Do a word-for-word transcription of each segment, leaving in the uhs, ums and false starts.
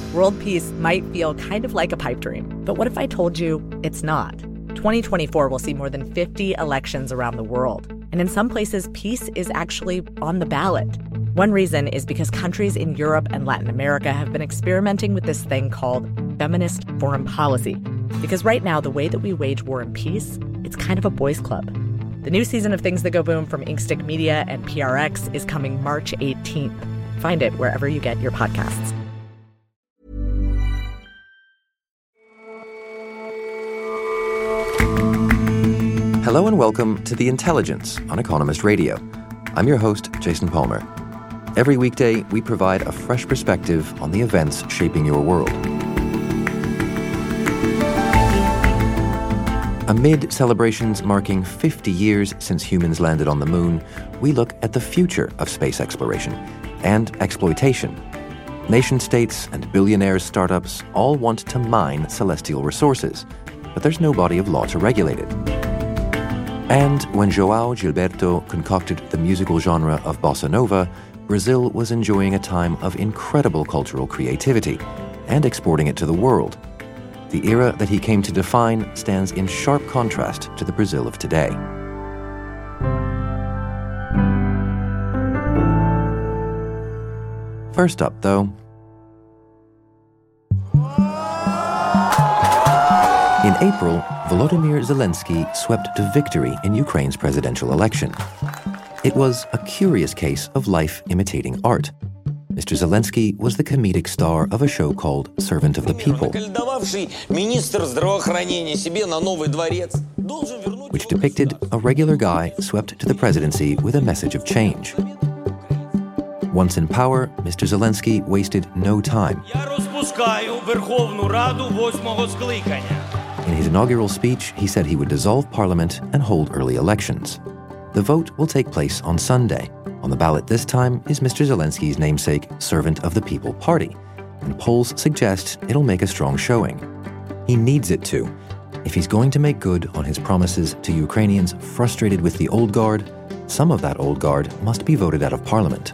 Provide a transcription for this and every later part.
World peace might feel kind of like a pipe dream, but what if I told you it's not? twenty twenty-four will see more than fifty elections around the world, and in some places, peace is actually on the ballot. One reason is because countries in Europe and Latin America have been experimenting with this thing called feminist foreign policy. Because right now, the way that we wage war and peace, it's kind of a boys' club. The new season of Things That Go Boom from Inkstick Media and P R X is coming March eighteenth. Find it wherever you get your podcasts. Hello and welcome to The Intelligence on Economist Radio. I'm your host, Jason Palmer. Every weekday, we provide a fresh perspective on the events shaping your world. Amid celebrations marking fifty years since humans landed on the moon, we look at the future of space exploration and exploitation. Nation-states and billionaires' startups all want to mine celestial resources, but there's no body of law to regulate it. And when João Gilberto concocted the musical genre of bossa nova, Brazil was enjoying a time of incredible cultural creativity and exporting it to the world. The era that he came to define stands in sharp contrast to the Brazil of today. First up, though, in April, Volodymyr Zelensky swept to victory in Ukraine's presidential election. It was a curious case of life imitating art. Mister Zelensky was the comedic star of a show called Servant of the People, which depicted a regular guy swept to the presidency with a message of change. Once in power, Mister Zelensky wasted no time. In his inaugural speech, he said he would dissolve parliament and hold early elections. The vote will take place on Sunday. On the ballot this time is Mister Zelensky's namesake Servant of the People Party, and polls suggest it'll make a strong showing. He needs it to. If he's going to make good on his promises to Ukrainians frustrated with the old guard, some of that old guard must be voted out of parliament.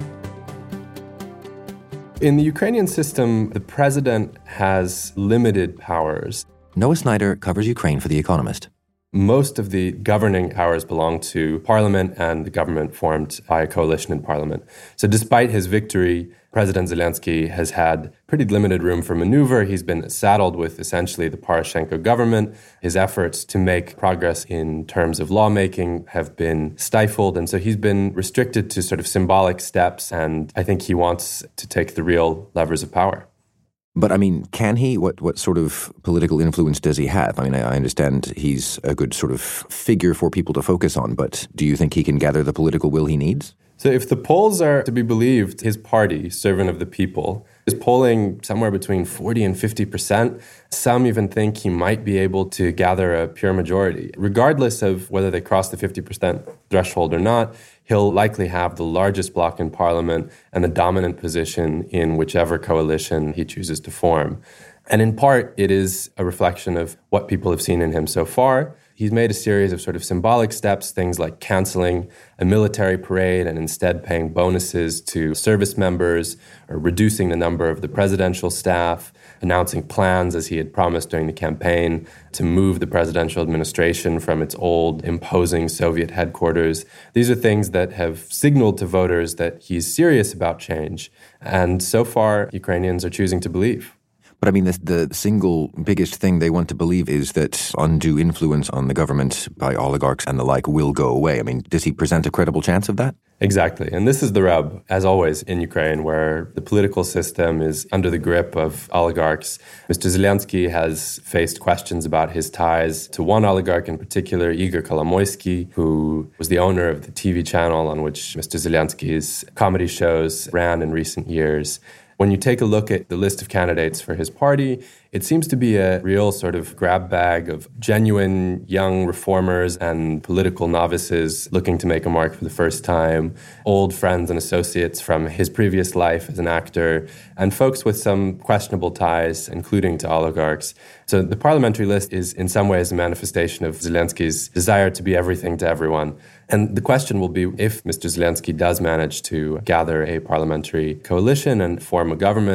In the Ukrainian system, the president has limited powers. Noah Snyder covers Ukraine for The Economist. Most of the governing powers belong to parliament and the government formed by a coalition in parliament. So despite his victory, President Zelensky has had pretty limited room for maneuver. He's been saddled with essentially the Poroshenko government. His efforts to make progress in terms of lawmaking have been stifled. And so he's been restricted to sort of symbolic steps. And I think he wants to take the real levers of power. But, I mean, can he? What what sort of political influence does he have? I mean, I, I understand he's a good sort of figure for people to focus on, but do you think he can gather the political will he needs? So if the polls are to be believed, his party, Servant of the People, is polling somewhere between forty and fifty percent. Some even think he might be able to gather a pure majority. Regardless of whether they cross the fifty percent threshold or not, he'll likely have the largest bloc in parliament and the dominant position in whichever coalition he chooses to form. And in part, it is a reflection of what people have seen in him so far. He's made a series of sort of symbolic steps, things like canceling a military parade and instead paying bonuses to service members, or reducing the number of the presidential staff, announcing plans, as he had promised during the campaign, to move the presidential administration from its old, imposing Soviet headquarters. These are things that have signaled to voters that he's serious about change. And so far, Ukrainians are choosing to believe. But I mean, the, the single biggest thing they want to believe is that undue influence on the government by oligarchs and the like will go away. I mean, does he present a credible chance of that? Exactly. And this is the rub, as always, in Ukraine, where the political system is under the grip of oligarchs. Mister Zelensky has faced questions about his ties to one oligarch in particular, Igor Kolomoisky, who was the owner of the T V channel on which Mister Zelensky's comedy shows ran in recent years. When you take a look at the list of candidates for his party, it seems to be a real sort of grab bag of genuine young reformers and political novices looking to make a mark for the first time, old friends and associates from his previous life as an actor, and folks with some questionable ties, including to oligarchs. So the parliamentary list is in some ways a manifestation of Zelensky's desire to be everything to everyone. And the question will be, if Mister Zelensky does manage to gather a parliamentary coalition and form a government,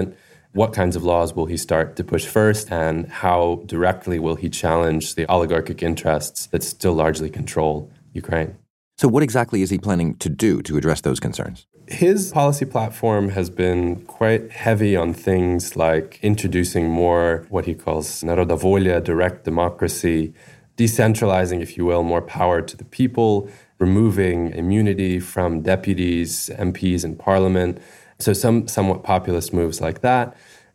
What kinds of laws will he start to push first, and how directly will he challenge the oligarchic interests that still largely control Ukraine? So what exactly is he planning to do to address those concerns? His policy platform has been quite heavy on things like introducing more what he calls narodovolia, direct democracy, decentralizing, if you will, more power to the people, removing immunity from deputies, M Ps in parliament. So some somewhat populist moves like that.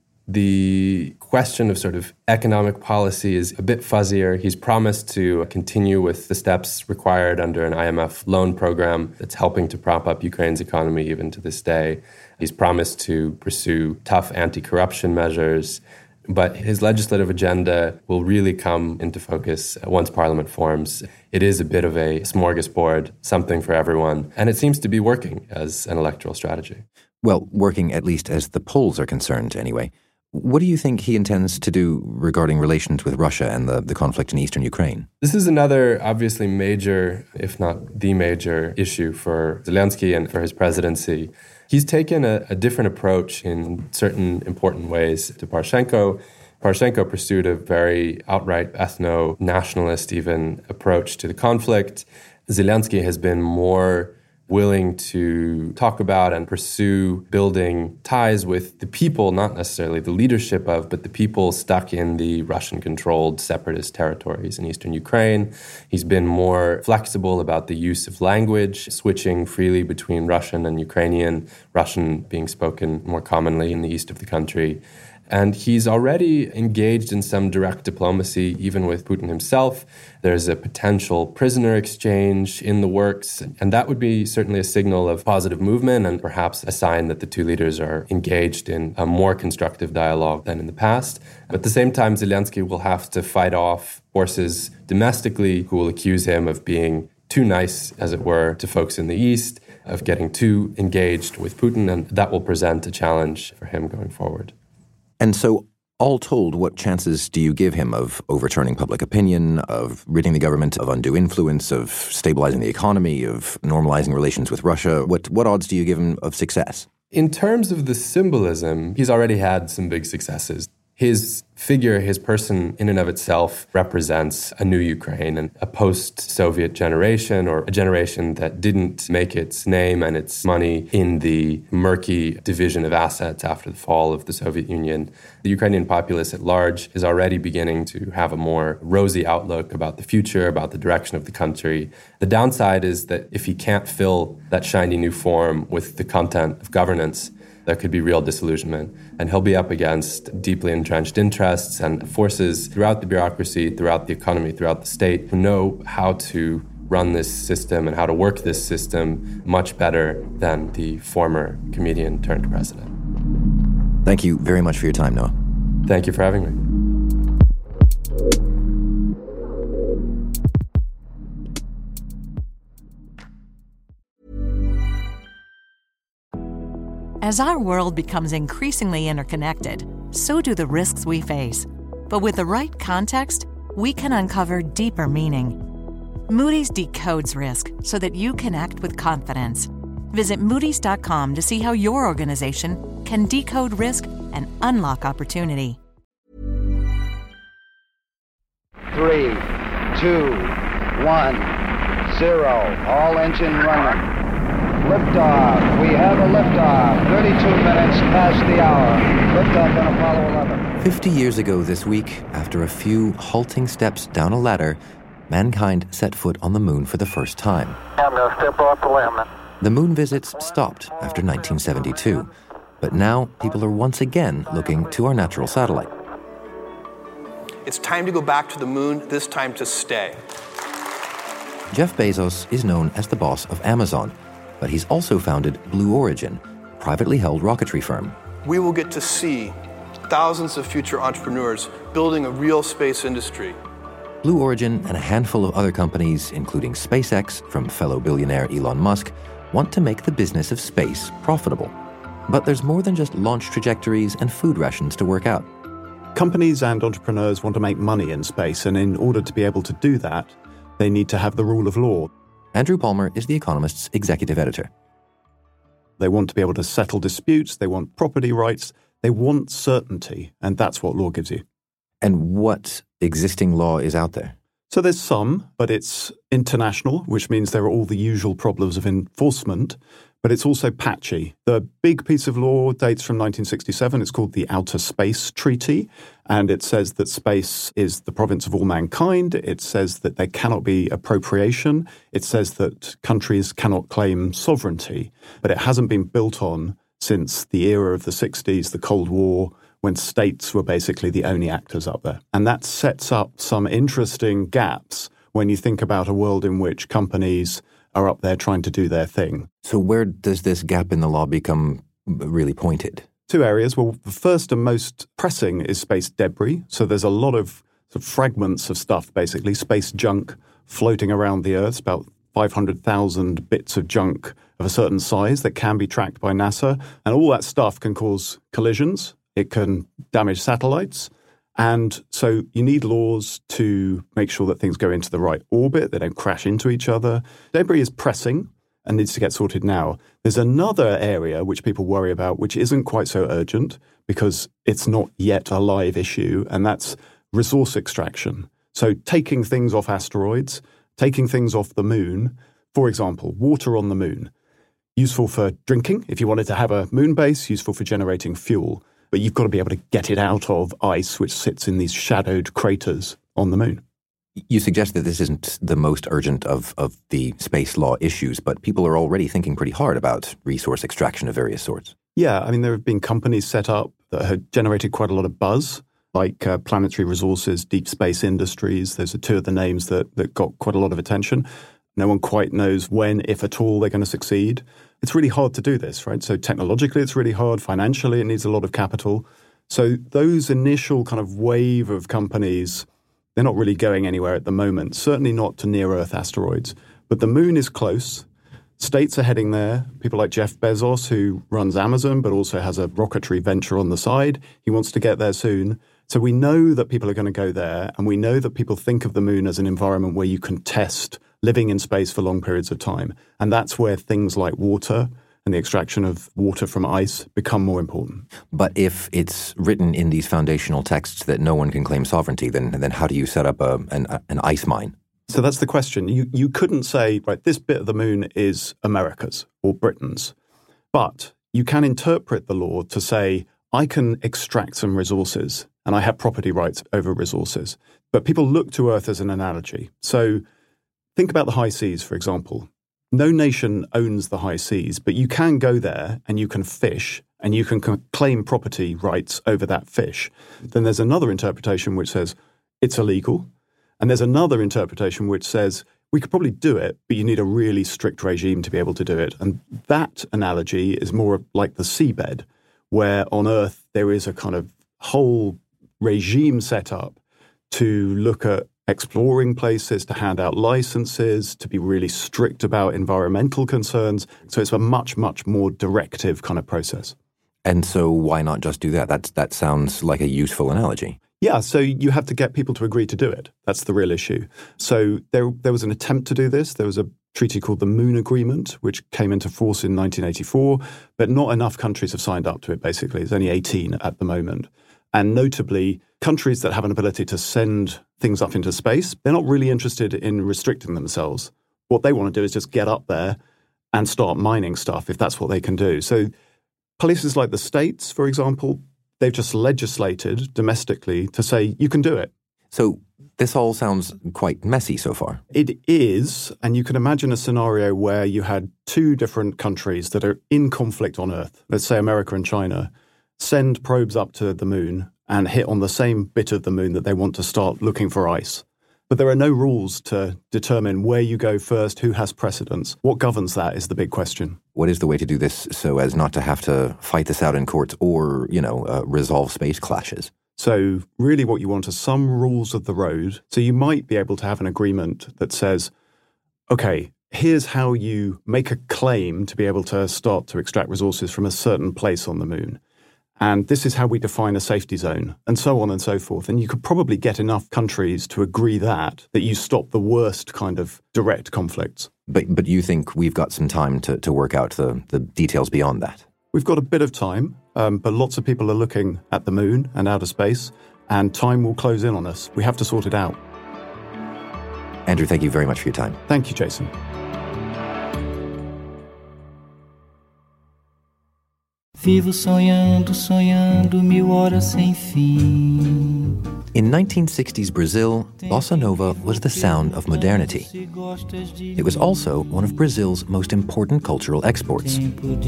The question of sort of economic policy is a bit fuzzier. He's promised to continue with the steps required under an I M F loan program that's helping to prop up Ukraine's economy even to this day. He's promised to pursue tough anti-corruption measures. But his legislative agenda will really come into focus once Parliament forms. It is a bit of a smorgasbord, something for everyone. And it seems to be working as an electoral strategy. Well, working at least as the polls are concerned, anyway. What do you think he intends to do regarding relations with Russia and the, the conflict in eastern Ukraine? This is another obviously major, if not the major, issue for Zelensky and for his presidency. He's taken a, a different approach in certain important ways to Poroshenko. Poroshenko pursued a very outright ethno-nationalist even approach to the conflict. Zelensky has been more willing to talk about and pursue building ties with the people, not necessarily the leadership of, but the people stuck in the Russian-controlled separatist territories in eastern Ukraine. He's been more flexible about the use of language, switching freely between Russian and Ukrainian, Russian being spoken more commonly in the east of the country. And he's already engaged in some direct diplomacy, even with Putin himself. There's a potential prisoner exchange in the works, and that would be certainly a signal of positive movement and perhaps a sign that the two leaders are engaged in a more constructive dialogue than in the past. But at the same time, Zelensky will have to fight off forces domestically who will accuse him of being too nice, as it were, to folks in the East, of getting too engaged with Putin, and that will present a challenge for him going forward. And so, all told, what chances do you give him of overturning public opinion, of ridding the government of undue influence, of stabilizing the economy, of normalizing relations with Russia? What what odds do you give him of success? In terms of the symbolism, he's already had some big successes. His figure, his person in and of itself represents a new Ukraine and a post-Soviet generation, or a generation that didn't make its name and its money in the murky division of assets after the fall of the Soviet Union. The Ukrainian populace at large is already beginning to have a more rosy outlook about the future, about the direction of the country. The downside is that if he can't fill that shiny new form with the content of governance, there could be real disillusionment. And he'll be up against deeply entrenched interests and forces throughout the bureaucracy, throughout the economy, throughout the state, who know how to run this system and how to work this system much better than the former comedian turned president. Thank you very much for your time, Noah. Thank you for having me. As our world becomes increasingly interconnected, so do the risks we face. But with the right context, we can uncover deeper meaning. Moody's decodes risk so that you can act with confidence. Visit Moody's dot com to see how your organization can decode risk and unlock opportunity. Three, two, one, zero. All engine running. Liftoff. We have a liftoff. thirty-two minutes past the hour. Liftoff on Apollo eleven. Fifty years ago this week, after a few halting steps down a ladder, mankind set foot on the moon for the first time. I'm going to step off the limb. The moon visits stopped after nineteen seventy-two, but now people are once again looking to our natural satellite. It's time to go back to the moon, this time to stay. Jeff Bezos is known as the boss of Amazon, but he's also founded Blue Origin, a privately held rocketry firm. We will get to see thousands of future entrepreneurs building a real space industry. Blue Origin and a handful of other companies, including SpaceX from fellow billionaire Elon Musk, want to make the business of space profitable. But there's more than just launch trajectories and food rations to work out. Companies and entrepreneurs want to make money in space, and in order to be able to do that, they need to have the rule of law. Andrew Palmer is The Economist's executive editor. They want to be able to settle disputes, they want property rights, They want certainty, and that's what law gives you. And what existing law is out there? So there's some, but it's international, which means there are all the usual problems of enforcement, but it's also patchy. The big piece of law dates from nineteen sixty-seven. It's called the Outer Space Treaty, and it says that space is the province of all mankind. It says that there cannot be appropriation. It says that countries cannot claim sovereignty, but it hasn't been built on since the era of the sixties, the Cold War, when states were basically the only actors up there. And that sets up some interesting gaps when you think about a world in which companies are up there trying to do their thing. So where does this gap in the law become really pointed? Two areas. Well, the first and most pressing is space debris. So there's a lot of, sort of fragments of stuff, basically, space junk floating around the Earth, about five hundred thousand bits of junk of a certain size that can be tracked by NASA. And all that stuff can cause collisions. It can damage satellites. And so you need laws to make sure that things go into the right orbit, they don't crash into each other. Debris is pressing and needs to get sorted now. There's another area which people worry about, which isn't quite so urgent because it's not yet a live issue, and that's resource extraction. So taking things off asteroids, taking things off the moon, for example, water on the moon, useful for drinking if you wanted to have a moon base, useful for generating fuel. But you've got to be able to get it out of ice, which sits in these shadowed craters on the moon. You suggest that this isn't the most urgent of, of the space law issues, but people are already thinking pretty hard about resource extraction of various sorts. Yeah, I mean, there have been companies set up that have generated quite a lot of buzz, like uh, Planetary Resources, Deep Space Industries. Those are two of the names that, that got quite a lot of attention. No one quite knows when, if at all, they're going to succeed. It's really hard to do this, right? So technologically, it's really hard. Financially, it needs a lot of capital. So those initial kind of wave of companies, they're not really going anywhere at the moment, certainly not to near-Earth asteroids. But the moon is close. States are heading there. People like Jeff Bezos, who runs Amazon, but also has a rocketry venture on the side. He wants to get there soon. So we know that people are going to go there, and we know that people think of the moon as an environment where you can test living in space for long periods of time. And that's where things like water and the extraction of water from ice become more important. But if it's written in these foundational texts that no one can claim sovereignty, then then how do you set up a, an, an ice mine? So that's the question. You you couldn't say, right, this bit of the moon is America's or Britain's. But you can interpret the law to say, I can extract some resources and I have property rights over resources. But people look to Earth as an analogy. So think about the high seas, for example. No nation owns the high seas, but you can go there and you can fish and you can claim property rights over that fish. Then there's another interpretation which says it's illegal. And there's another interpretation which says we could probably do it, but you need a really strict regime to be able to do it. And that analogy is more like the seabed, where on Earth there is a kind of whole regime set up to look at exploring places, to hand out licenses, to be really strict about environmental concerns. So it's a much, much more directive kind of process. And so why not just do that? That, that sounds like a useful analogy. Yeah, so you have to get people to agree to do it. That's the real issue. So there, there was an attempt to do this. There was a treaty called the Moon Agreement, which came into force in nineteen eighty-four, but not enough countries have signed up to it, basically. There's only eighteen at the moment. And notably, countries that have an ability to send things up into space, they're not really interested in restricting themselves. What they want to do is just get up there and start mining stuff, if that's what they can do. So places like the States, for example, they've just legislated domestically to say, you can do it. So this all sounds quite messy so far. It is, and you can imagine a scenario where you had two different countries that are in conflict on Earth, let's say America and China, send probes up to the moon and hit on the same bit of the moon that they want to start looking for ice. But there are no rules to determine where you go first, who has precedence. What governs that is the big question. What is the way to do this so as not to have to fight this out in courts or, you know, uh, resolve space clashes? So really what you want are some rules of the road. So you might be able to have an agreement that says, okay, here's how you make a claim to be able to start to extract resources from a certain place on the moon. And this is how we define a safety zone, and so on and so forth. And you could probably get enough countries to agree that, that you stop the worst kind of direct conflicts. But but you think we've got some time to, to work out the, the details beyond that? We've got a bit of time. um, but lots of people are looking at the moon and outer space, and time will close in on us. We have to sort it out. Andrew, thank you very much for your time. Thank you, Jason. Vivo sonhando, sonhando mil horas sem fim. In nineteen sixties Brazil, bossa nova was the sound of modernity. It was also one of Brazil's most important cultural exports. One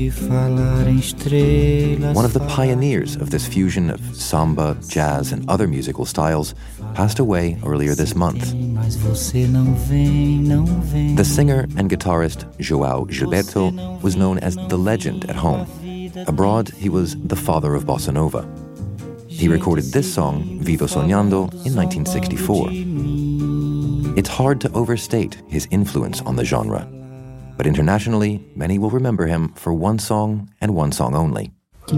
of the pioneers of this fusion of samba, jazz, and other musical styles passed away earlier this month. The singer and guitarist João Gilberto was known as the legend at home. Abroad, he was the father of bossa nova. He recorded this song, Vivo Sonhando, in nineteen sixty-four. It's hard to overstate his influence on the genre. But internationally, many will remember him for one song and one song only.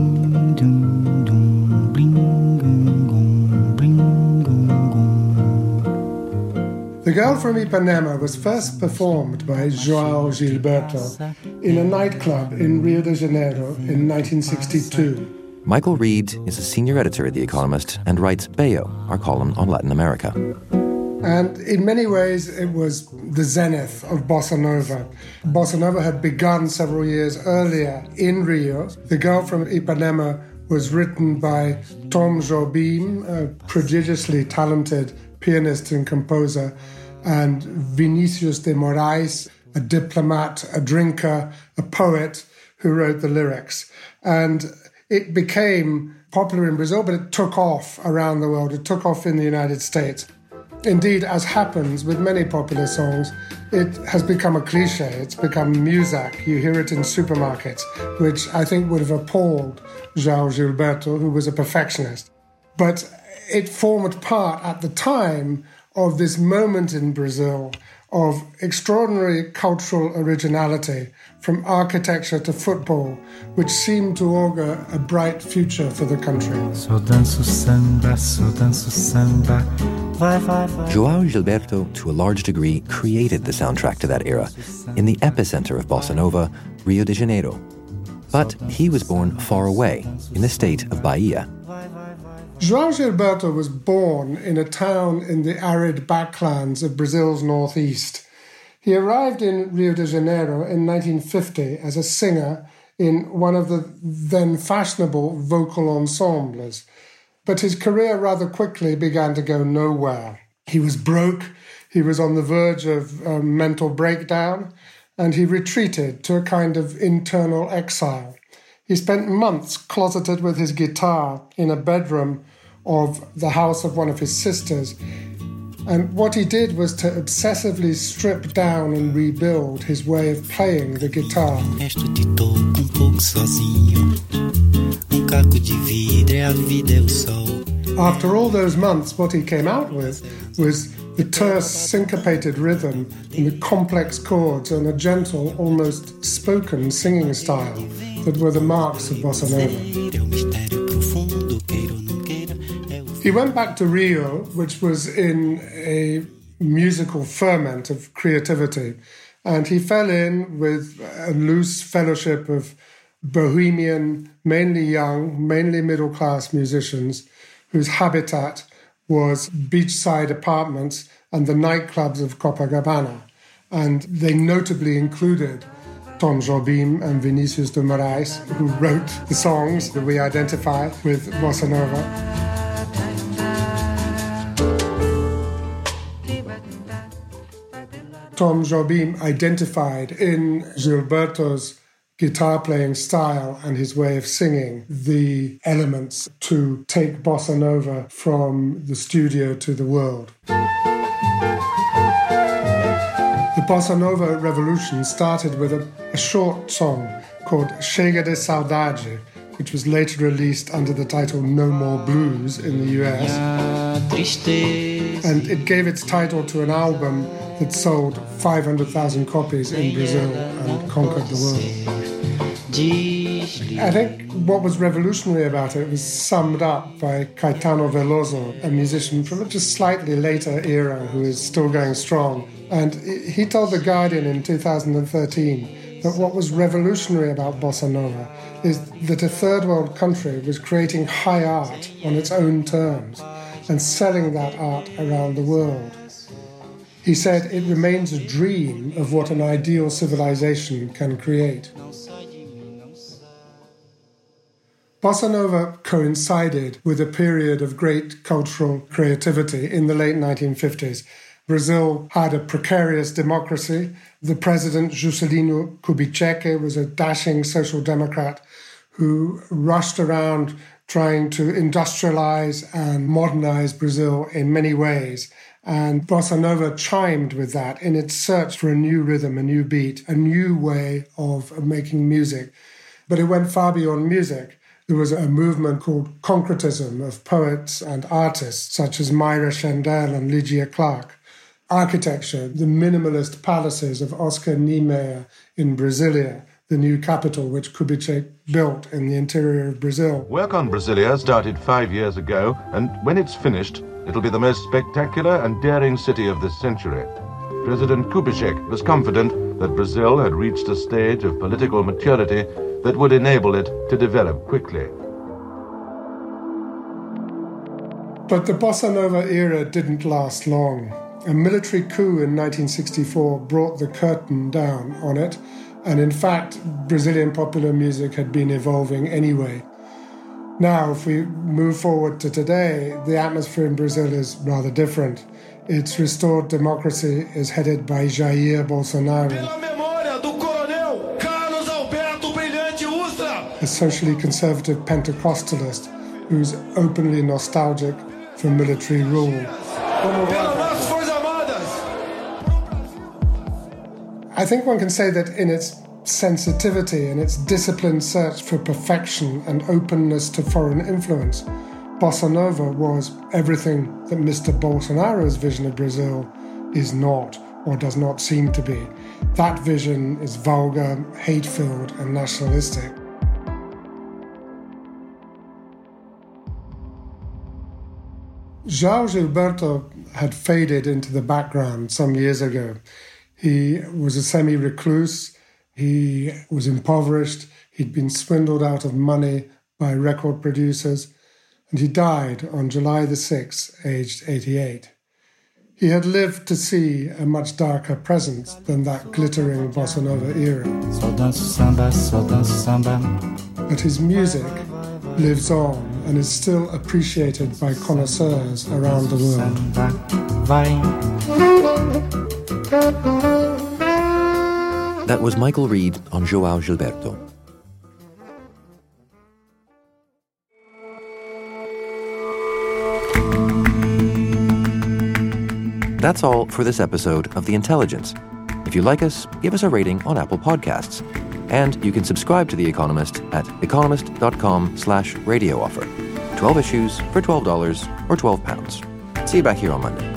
The Girl from Ipanema was first performed by João Gilberto in a nightclub in Rio de Janeiro in nineteen sixty-two. Michael Reed is a senior editor at The Economist and writes Bayo, our column on Latin America. And in many ways, it was the zenith of bossa nova. Bossa nova had begun several years earlier in Rio. The Girl from Ipanema was written by Tom Jobim, a prodigiously talented pianist and composer, and Vinicius de Moraes, a diplomat, a drinker, a poet who wrote the lyrics. And it became popular in Brazil, but it took off around the world. It took off in the United States. Indeed, as happens with many popular songs, it has become a cliche. It's become muzak. You hear it in supermarkets, which I think would have appalled João Gilberto, who was a perfectionist. But it formed part at the time of this moment in Brazil of extraordinary cultural originality, from architecture to football, which seemed to augur a bright future for the country. João Gilberto, to a large degree, created the soundtrack to that era, in the epicenter of bossa nova, Rio de Janeiro. But he was born far away, in the state of Bahia. João Gilberto was born in a town in the arid backlands of Brazil's northeast. He arrived in Rio de Janeiro in nineteen fifty as a singer in one of the then fashionable vocal ensembles. But his career rather quickly began to go nowhere. He was broke, he was on the verge of a mental breakdown, and he retreated to a kind of internal exile. He spent months closeted with his guitar in a bedroom of the house of one of his sisters. And what he did was to obsessively strip down and rebuild his way of playing the guitar. After all those months, what he came out with was the terse, syncopated rhythm and the complex chords and a gentle, almost spoken singing style that were the marks of bossa nova. He went back to Rio, which was in a musical ferment of creativity, and he fell in with a loose fellowship of bohemian, mainly young, mainly middle-class musicians whose habitat was beachside apartments and the nightclubs of Copacabana. And they notably included Tom Jobim and Vinicius de Moraes, who wrote the songs that we identify with bossa nova. Tom Jobim identified in Gilberto's guitar-playing style and his way of singing the elements to take bossa nova from the studio to the world. The bossa nova revolution started with a, a short song called Chega de Saudade, which was later released under the title No More Blues in the U S. And it gave its title to an album that sold five hundred thousand copies in Brazil and conquered the world. I think what was revolutionary about it was summed up by Caetano Veloso, a musician from a just slightly later era who is still going strong. And he told The Guardian in two thousand thirteen But what was revolutionary about Bossa Nova is that a third world country was creating high art on its own terms and selling that art around the world. He said it remains a dream of what an ideal civilization can create. Bossa Nova coincided with a period of great cultural creativity in the late nineteen fifties. Brazil had a precarious democracy. The president, Juscelino Kubitschek, was a dashing social democrat who rushed around trying to industrialize and modernize Brazil in many ways. And Bossa Nova chimed with that in its search for a new rhythm, a new beat, a new way of making music. But it went far beyond music. There was a movement called concretism of poets and artists such as Mayra Chandel and Lygia Clark. Architecture, the minimalist palaces of Oscar Niemeyer in Brasilia, the new capital which Kubitschek built in the interior of Brazil. Work on Brasilia started five years ago, and when it's finished, it'll be the most spectacular and daring city of this century. President Kubitschek was confident that Brazil had reached a stage of political maturity that would enable it to develop quickly. But the Bossa Nova era didn't last long. A military coup in nineteen sixty-four brought the curtain down on it, and in fact, Brazilian popular music had been evolving anyway. Now, if we move forward to today, the atmosphere in Brazil is rather different. Its restored democracy is headed by Jair Bolsonaro, a socially conservative Pentecostalist who's openly nostalgic for military rule. I think one can say that in its sensitivity and its disciplined search for perfection and openness to foreign influence, Bossa Nova was everything that Mister Bolsonaro's vision of Brazil is not, or does not seem to be. That vision is vulgar, hate-filled, and nationalistic. João Gilberto had faded into the background some years ago. He was a semi-recluse, he was impoverished, he'd been swindled out of money by record producers, and he died on July the sixth, aged eighty-eight. He had lived to see a much darker present than that glittering Bossa Nova era. Só danço samba, só danço samba. But his music lives on and is still appreciated by connoisseurs around the world. That was Michael Reed on João Gilberto. That's all for this episode of The Intelligence. If you like us, give us a rating on Apple Podcasts. And you can subscribe to The Economist at economist.com slash radio offer. twelve issues for twelve dollars or twelve pounds. See you back here on Monday.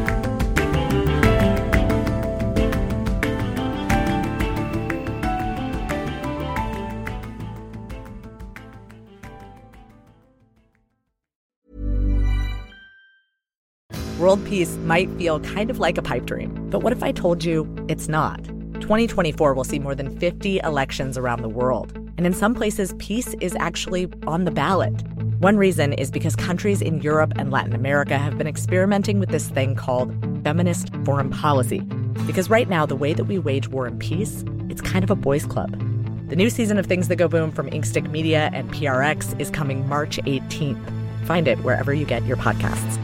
World peace might feel kind of like a pipe dream, but what if I told you it's not? twenty twenty-four will see more than fifty elections around the world. And in some places, peace is actually on the ballot. One reason is because countries in Europe and Latin America have been experimenting with this thing called feminist foreign policy. Because right now, the way that we wage war and peace, it's kind of a boys' club. The new season of Things That Go Boom from Inkstick Media and P R X is coming March eighteenth. Find it wherever you get your podcasts.